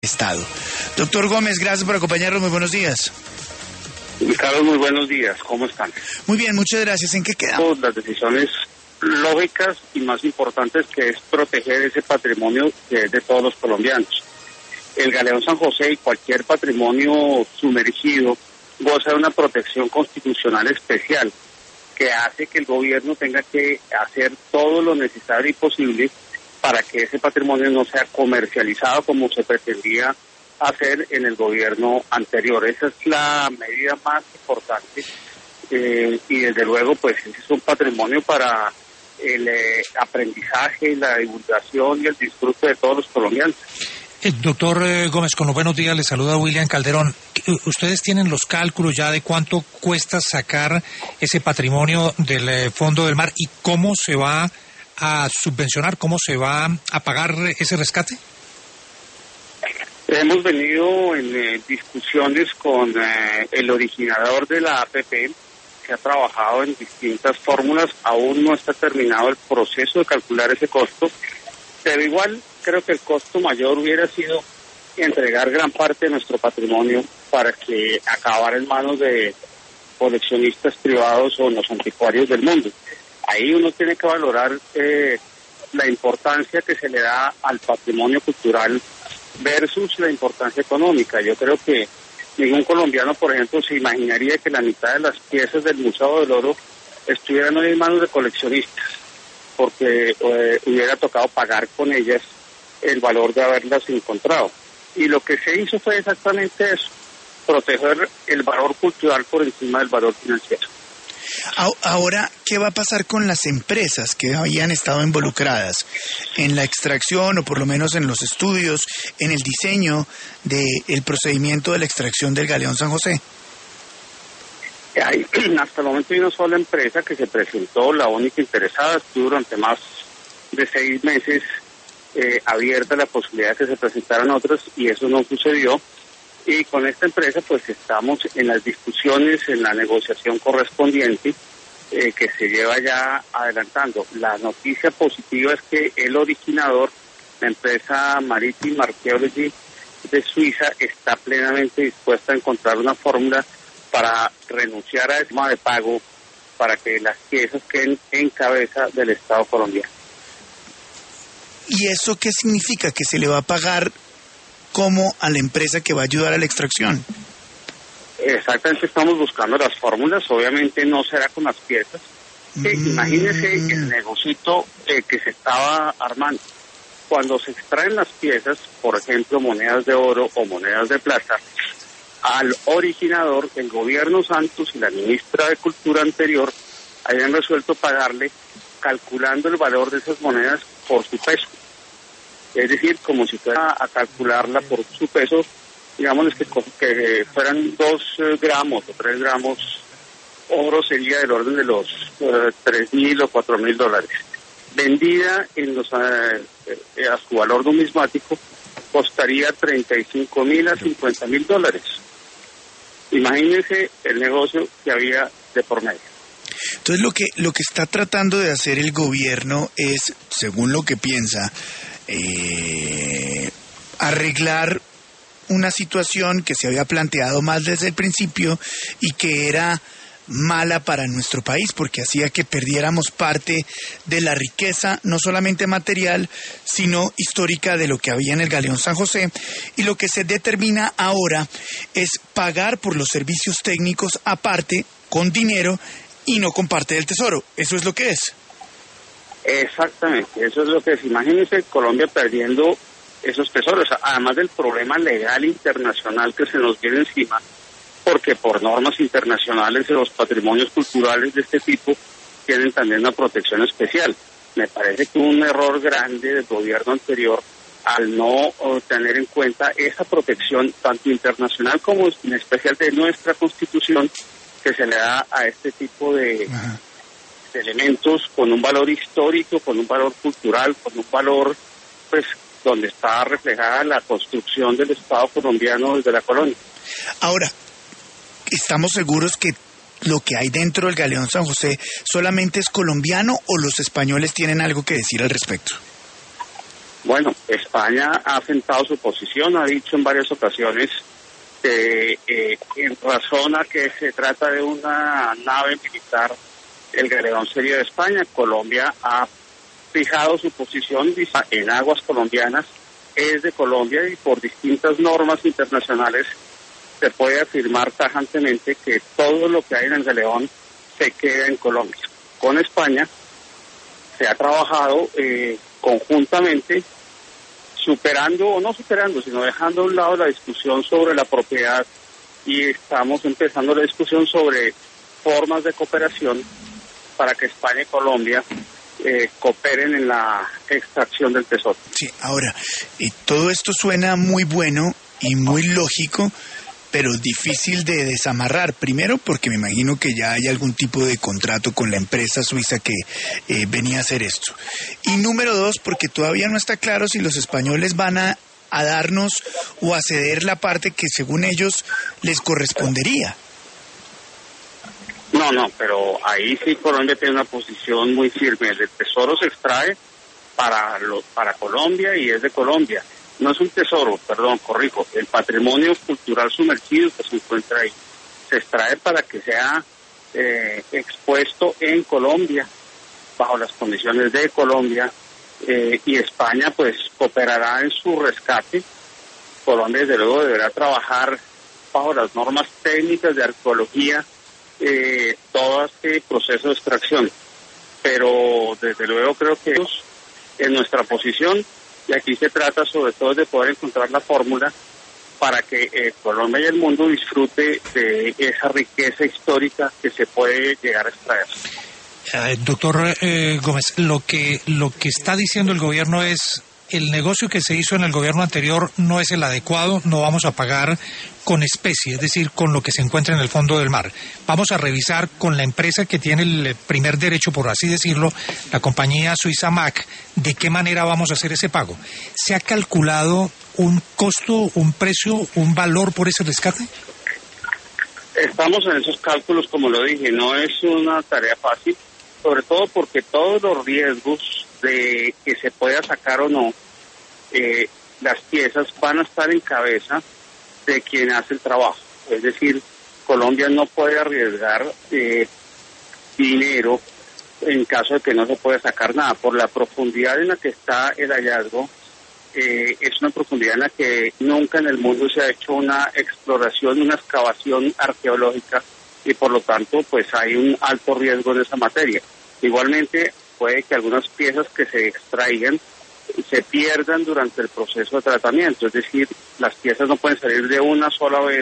Estado. Doctor Gómez, gracias por acompañarnos, muy buenos días. Carlos, muy buenos días, ¿cómo están? Muy bien, muchas gracias. ¿En qué quedamos? Las decisiones lógicas y más importantes, que es proteger ese patrimonio que es de todos los colombianos. El Galeón San José y cualquier patrimonio sumergido goza de una protección constitucional especial que hace que el gobierno tenga que hacer todo lo necesario y posible para que ese patrimonio no sea comercializado como se pretendía hacer en el gobierno anterior. Esa es la medida más importante y desde luego pues es un patrimonio para el aprendizaje, la divulgación y el disfrute de todos los colombianos. Doctor Gómez, con los buenos días, le saluda William Calderón. ¿Ustedes tienen los cálculos ya de cuánto cuesta sacar ese patrimonio del fondo del mar y cómo se va a subvencionar, cómo se va a pagar ese rescate? Hemos venido en discusiones con el originador de la APP, que ha trabajado en distintas fórmulas. Aún no está terminado el proceso de calcular ese costo, pero igual creo que el costo mayor hubiera sido entregar gran parte de nuestro patrimonio para que acabara en manos de coleccionistas privados o los anticuarios del mundo. Ahí uno tiene que valorar la importancia que se le da al patrimonio cultural versus la importancia económica. Yo creo que ningún colombiano, por ejemplo, se imaginaría que la mitad de las piezas del Museo del Oro estuvieran hoy en manos de coleccionistas, porque hubiera tocado pagar con ellas el valor de haberlas encontrado. Y lo que se hizo fue exactamente eso, proteger el valor cultural por encima del valor financiero. Ahora, ¿qué va a pasar con las empresas que habían estado involucradas en la extracción o por lo menos en los estudios, en el diseño del procedimiento de la extracción del Galeón San José? Hasta el momento hay una sola empresa que se presentó, la única interesada. Estuvo durante más de 6 meses abierta la posibilidad de que se presentaran otras y eso no sucedió. Y con esta empresa pues estamos en las discusiones, en la negociación correspondiente que se lleva ya adelantando. La noticia positiva es que el originador, la empresa Maritime Archaeology de Suiza, está plenamente dispuesta a encontrar una fórmula para renunciar a ese sistema de pago para que las piezas queden en cabeza del Estado colombiano. ¿Y eso qué significa? ¿Que se le va a pagar como a la empresa que va a ayudar a la extracción? Exactamente, estamos buscando las fórmulas. Obviamente no será con las piezas. Imagínese el negocito que se estaba armando. Cuando se extraen las piezas, por ejemplo, monedas de oro o monedas de plata, al originador, el gobierno Santos y la ministra de Cultura anterior habían resuelto pagarle calculando el valor de esas monedas por su peso. Es decir, como si fuera a calcularla por su peso, digamos que fueran 2 gramos o 3 gramos, oro sería del orden de los $3,000 o $4,000. Vendida a su valor numismático, costaría $35,000 a $50,000. Imagínense el negocio que había de por medio. Entonces lo que está tratando de hacer el gobierno es, según lo que piensa, arreglar una situación que se había planteado más desde el principio y que era mala para nuestro país porque hacía que perdiéramos parte de la riqueza, no solamente material, sino histórica de lo que había en el Galeón San José. Y lo que se determina ahora es pagar por los servicios técnicos aparte, con dinero y no con parte del tesoro. Eso es lo que es. Exactamente, eso es lo que es. Imagínense Colombia perdiendo esos tesoros, además del problema legal internacional que se nos viene encima, porque por normas internacionales los patrimonios culturales de este tipo tienen también una protección especial. Me parece que un error grande del gobierno anterior al no tener en cuenta esa protección tanto internacional como en especial de nuestra Constitución que se le da a este tipo de elementos con un valor histórico, con un valor cultural, con un valor pues donde está reflejada la construcción del Estado colombiano desde la colonia. Ahora, ¿estamos seguros que lo que hay dentro del Galeón San José solamente es colombiano o los españoles tienen algo que decir al respecto? Bueno, España ha asentado su posición, ha dicho en varias ocasiones en razón a que se trata de una nave militar, el galeón sería de España. Colombia ha fijado su posición en aguas colombianas, es de Colombia, y por distintas normas internacionales se puede afirmar tajantemente que todo lo que hay en el galeón se queda en Colombia. Con España se ha trabajado conjuntamente, superando, o no superando, sino dejando a un lado la discusión sobre la propiedad, y estamos empezando la discusión sobre formas de cooperación para que España y Colombia cooperen en la extracción del tesoro. Sí, ahora, todo esto suena muy bueno y muy lógico, pero difícil de desamarrar. Primero, porque me imagino que ya hay algún tipo de contrato con la empresa suiza que venía a hacer esto. Y número dos, porque todavía no está claro si los españoles van a darnos o a ceder la parte que según ellos les correspondería. No, pero ahí sí Colombia tiene una posición muy firme. El tesoro se extrae para Colombia y es de Colombia. No es un tesoro, perdón, corrijo, el patrimonio cultural sumergido que se encuentra ahí se extrae para que sea expuesto en Colombia, bajo las condiciones de Colombia, y España pues cooperará en su rescate. Colombia desde luego deberá trabajar bajo las normas técnicas de arqueología todo este proceso de extracción, pero desde luego creo que en nuestra posición, y aquí se trata sobre todo de poder encontrar la fórmula para que Colombia y el mundo disfrute de esa riqueza histórica que se puede llegar a extraer. Doctor Gómez, lo que está diciendo el gobierno es: el negocio que se hizo en el gobierno anterior no es el adecuado, no vamos a pagar con especie, es decir, con lo que se encuentra en el fondo del mar. Vamos a revisar con la empresa que tiene el primer derecho, por así decirlo, la compañía suiza MAC, de qué manera vamos a hacer ese pago. ¿Se ha calculado un costo, un precio, un valor por ese rescate? Estamos en esos cálculos, como lo dije, no es una tarea fácil, sobre todo porque todos los riesgos de que se pueda sacar o no las piezas van a estar en cabeza de quien hace el trabajo. Es decir, Colombia no puede arriesgar dinero en caso de que no se pueda sacar nada. Por la profundidad en la que está el hallazgo, es una profundidad en la que nunca en el mundo se ha hecho una exploración, una excavación arqueológica, y por lo tanto pues hay un alto riesgo en esa materia. Igualmente puede que algunas piezas que se extraigan se pierdan durante el proceso de tratamiento, es decir, las piezas no pueden salir de una sola vez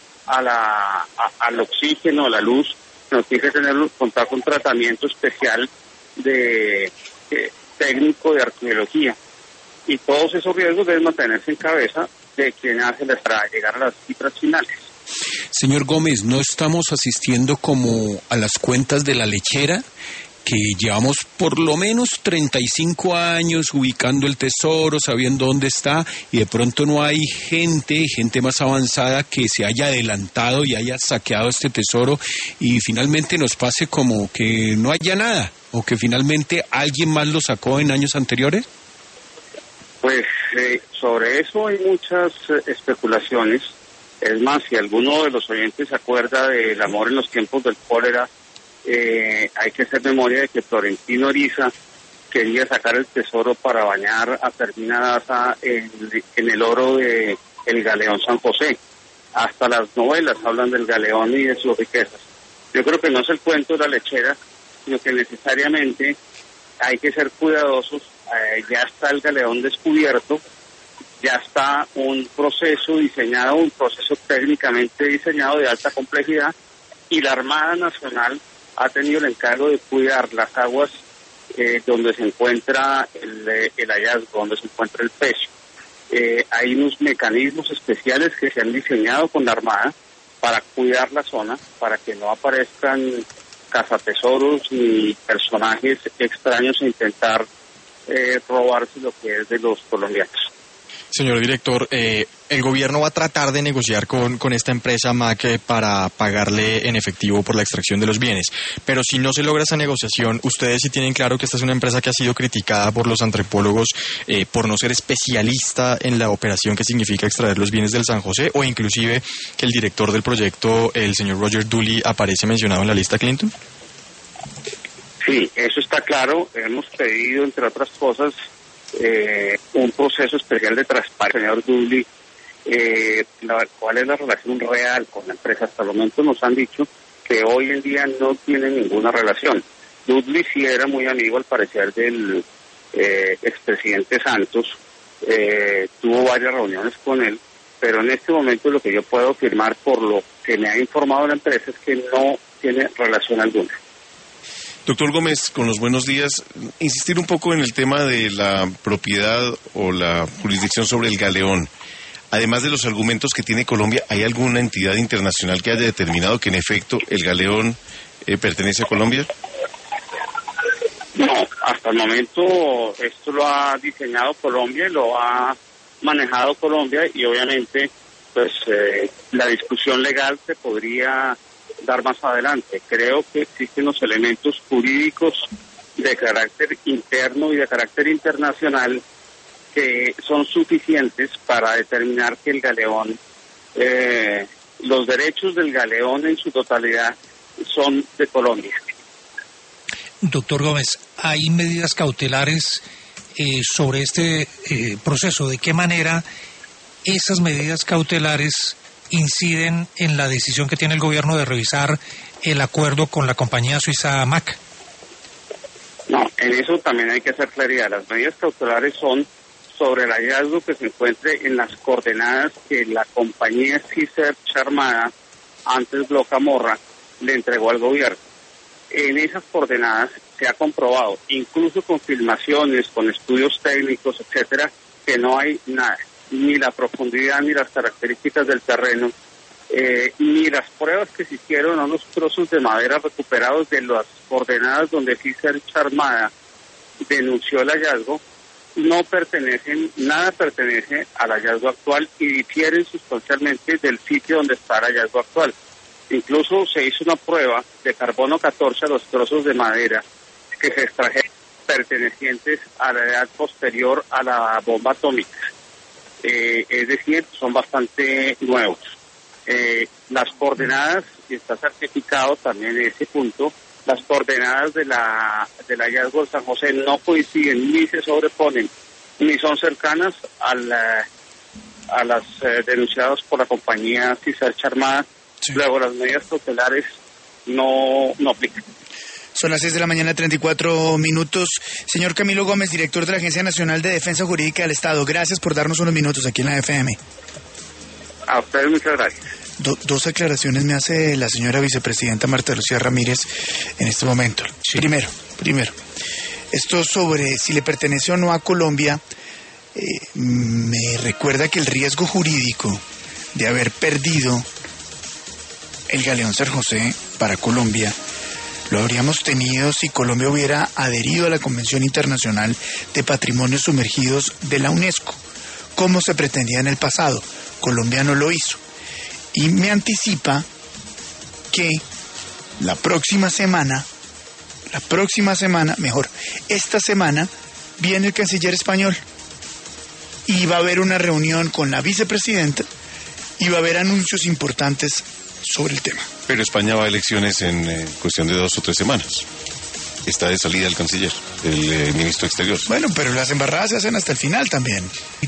al oxígeno, a la luz, sino tiene que contar con un tratamiento especial de técnico de arqueología, y todos esos riesgos deben mantenerse en cabeza de quien hace para llegar a las cifras finales. Señor Gómez, ¿no estamos asistiendo como a las cuentas de la lechera? Que llevamos por lo menos 35 años ubicando el tesoro, sabiendo dónde está, y de pronto no hay gente más avanzada que se haya adelantado y haya saqueado este tesoro, y finalmente nos pase como que no haya nada, o que finalmente alguien más lo sacó en años anteriores? Pues sobre eso hay muchas especulaciones. Es más, si alguno de los oyentes se acuerda del amor en los tiempos del cólera, hay que hacer memoria de que Florentino Oriza quería sacar el tesoro para bañar a Fermín Daza en el oro de el galeón San José. Hasta las novelas hablan del galeón y de sus riquezas. Yo creo que no es el cuento de la lechera, sino que necesariamente hay que ser cuidadosos. Ya está el galeón descubierto, ya está un proceso diseñado, un proceso técnicamente diseñado de alta complejidad, y la Armada Nacional ha tenido el encargo de cuidar las aguas donde se encuentra el hallazgo, donde se encuentra el pecio. Hay unos mecanismos especiales que se han diseñado con la Armada para cuidar la zona, para que no aparezcan cazatesoros ni personajes extraños a intentar robarse lo que es de los colombianos. Señor director, el gobierno va a tratar de negociar con esta empresa MAC para pagarle en efectivo por la extracción de los bienes. Pero si no se logra esa negociación, ustedes sí tienen claro que esta es una empresa que ha sido criticada por los antropólogos por no ser especialista en la operación que significa extraer los bienes del San José, o inclusive que el director del proyecto, el señor Roger Dooley, aparece mencionado en la lista Clinton. Sí, eso está claro. Hemos pedido, entre otras cosas, un proceso especial de transparencia, señor Dooley, cuál es la relación real con la empresa. Hasta el momento nos han dicho que hoy en día no tiene ninguna relación. Dooley sí era muy amigo, al parecer, del expresidente Santos, tuvo varias reuniones con él, pero en este momento lo que yo puedo afirmar por lo que me ha informado la empresa es que no tiene relación alguna. Doctor Gómez, con los buenos días, insistir un poco en el tema de la propiedad o la jurisdicción sobre el galeón. Además de los argumentos que tiene Colombia, ¿hay alguna entidad internacional que haya determinado que en efecto el galeón pertenece a Colombia? No, hasta el momento esto lo ha diseñado Colombia y lo ha manejado Colombia, y obviamente pues la discusión legal se podría dar más adelante. Creo que existen los elementos jurídicos de carácter interno y de carácter internacional que son suficientes para determinar que el galeón, los derechos del galeón en su totalidad son de Colombia. Doctor Gómez, ¿hay medidas cautelares sobre este proceso? ¿De qué manera esas medidas cautelares inciden en la decisión que tiene el gobierno de revisar el acuerdo con la compañía suiza MAC? No, en eso también hay que hacer claridad. Las medidas cautelares son sobre el hallazgo que se encuentre en las coordenadas que la compañía Sea Armada, antes Blocamorra, le entregó al gobierno. En esas coordenadas se ha comprobado, incluso con filmaciones, con estudios técnicos, etcétera, que no hay nada, ni la profundidad, ni las características del terreno, ni las pruebas que se hicieron a unos trozos de madera recuperados de las coordenadas donde Sea Armada denunció el hallazgo, nada pertenece al hallazgo actual y difieren sustancialmente del sitio donde está el hallazgo actual. Incluso se hizo una prueba de carbono 14 a los trozos de madera que se extrajeron pertenecientes a la edad posterior a la bomba atómica. Es decir, son bastante nuevos. Las coordenadas, y está certificado también en ese punto, las coordenadas del hallazgo de San José no coinciden, ni se sobreponen, ni son cercanas a las denunciadas por la compañía Sea Armada. Sí. Luego las medidas cautelares no aplican. Son las 6 de la mañana, 34 minutos. Señor Camilo Gómez, director de la Agencia Nacional de Defensa Jurídica del Estado, gracias por darnos unos minutos aquí en la FM. A ustedes muchas gracias. Dos aclaraciones me hace la señora vicepresidenta Marta Lucía Ramírez en este momento. Sí. Primero, esto sobre si le pertenece o no a Colombia, me recuerda que el riesgo jurídico de haber perdido el galeón San José para Colombia lo habríamos tenido si Colombia hubiera adherido a la Convención Internacional de Patrimonios Sumergidos de la UNESCO, como se pretendía en el pasado. Colombia no lo hizo. Y me anticipa que esta semana viene el canciller español y va a haber una reunión con la vicepresidenta y va a haber anuncios importantes sobre el tema. Pero España va a elecciones en cuestión de 2 o 3 semanas. Está de salida el canciller, el ministro exterior. Bueno, pero las embarradas se hacen hasta el final también.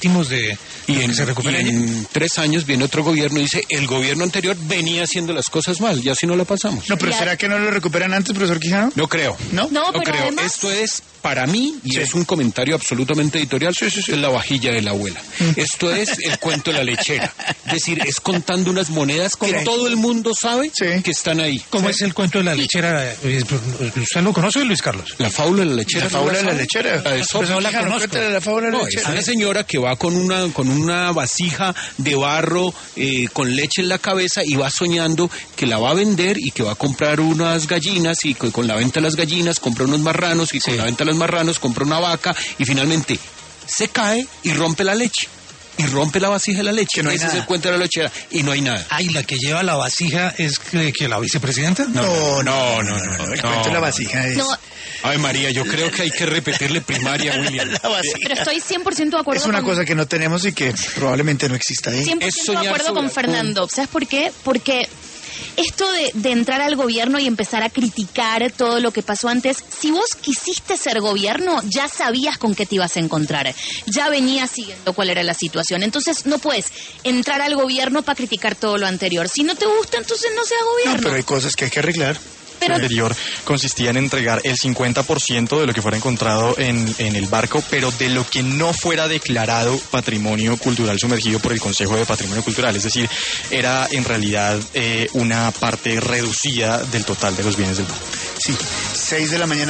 En 3 años viene otro gobierno y dice, el gobierno anterior venía haciendo las cosas mal, y así no la pasamos. No, pero ¿será que no lo recuperan antes, profesor Quijano? No creo. No creo. Además... Esto es, para mí, y es un comentario absolutamente editorial, es la vajilla de la abuela. Esto es el cuento de la lechera. Es decir, es contando unas monedas como todo el mundo sabe que están ahí. ¿Cómo es el cuento de la lechera? ¿Usted lo conoce, Luis Carlos? La fábula de la lechera. La fábula de la lechera. No la conozco. La fábula de la lechera. Es una señora que va con una vasija de barro con leche en la cabeza y va soñando que la va a vender y que va a comprar unas gallinas, y con la venta de las gallinas compra unos marranos, y con la venta de los marranos compra una vaca, y finalmente se cae y rompe la leche. y rompe la vasija de la leche. Que no hay Ese es nada. el cuento de la lechera y no hay nada. Ay, la que lleva la vasija es que la vicepresidenta. No, no. el cuento de la vasija es... No, Ay, María, yo creo que hay que repetirle primaria, William. La vasija. pero estoy 100% de acuerdo Es una con... cosa que no tenemos y que probablemente no exista ahí. 100% Es de soñar acuerdo sobre con alcohol. Fernando. ¿Sabes por qué? Porque esto de entrar al gobierno y empezar a criticar todo lo que pasó antes, si vos quisiste ser gobierno, ya sabías con qué te ibas a encontrar. Ya venías siguiendo cuál era la situación. Entonces no puedes entrar al gobierno para criticar todo lo anterior. Si no te gusta, entonces no seas No, gobierno. pero hay cosas que hay que arreglar. Pero anterior consistía en entregar el 50% de lo que fuera encontrado en el barco, pero de lo que no fuera declarado patrimonio cultural sumergido por el Consejo de Patrimonio Cultural. Es decir, era en realidad una parte reducida del total de los bienes del barco. Sí, 6 de la mañana.